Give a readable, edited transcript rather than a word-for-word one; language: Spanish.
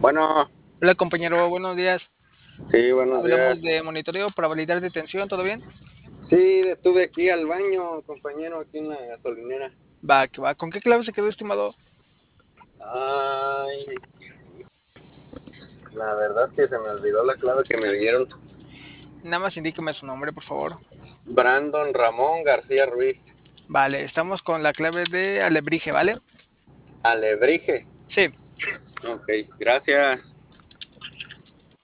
Bueno, Hola compañero, buenos días. sí, buenos Hablamos días. de monitoreo para validar detención, ¿todo bien? Sí, estuve aquí al baño, compañero, aquí en la gasolinera. Va, que va. ¿Con qué clave se quedó, estimado? Ay, la verdad que se me olvidó la clave que me dieron. Nada más indíqueme su nombre, por favor. Brandon Ramón García Ruiz. Vale, estamos con la clave de Alebrije, ¿vale? Alebrije. Sí. Ok, gracias.